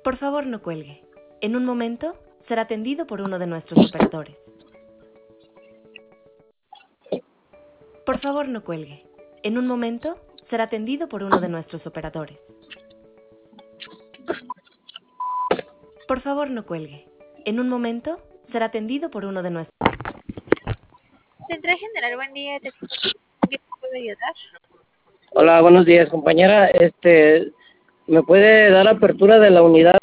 Por favor, no cuelgue. En un momento será atendido por uno de nuestros operadores. Por favor, no cuelgue. En un momento será atendido por uno de nuestros operadores. Por favor, no cuelgue. En un momento será atendido por uno de nuestros... Central General, buen día. ¿Qué te puedo ayudar? Hola, buenos días, compañera. ¿Me puede dar apertura de la unidad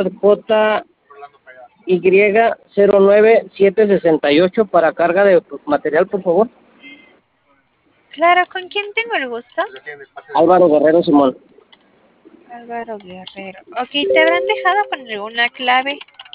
JY09768 para carga de material, por favor? Claro, ¿con quién tengo el gusto? Álvaro Guerrero Simón. Álvaro Guerrero. Ok, ¿te habrán dejado con alguna clave?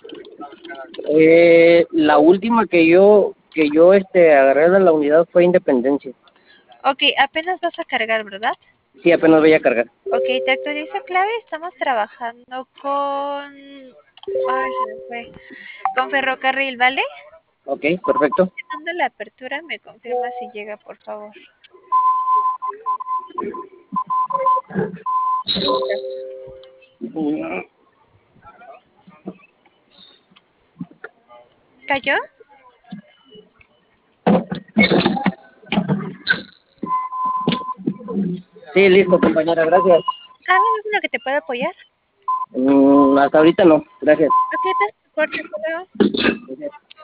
La última que yo agarré de la unidad fue Independencia. Ok, apenas vas a cargar, ¿verdad? Sí, apenas voy a cargar. Ok, te actualizo clave. Estamos trabajando con... Ay, se me fue. Con Ferrocarril, ¿vale? Ok, perfecto. Dando la apertura, me confirma si llega, por favor. ¿Cayó? Sí, listo, compañera, gracias. ¿Algo más en lo que te puedo apoyar? Hasta ahorita no, gracias. Ok, te corto, hasta luego. Gracias.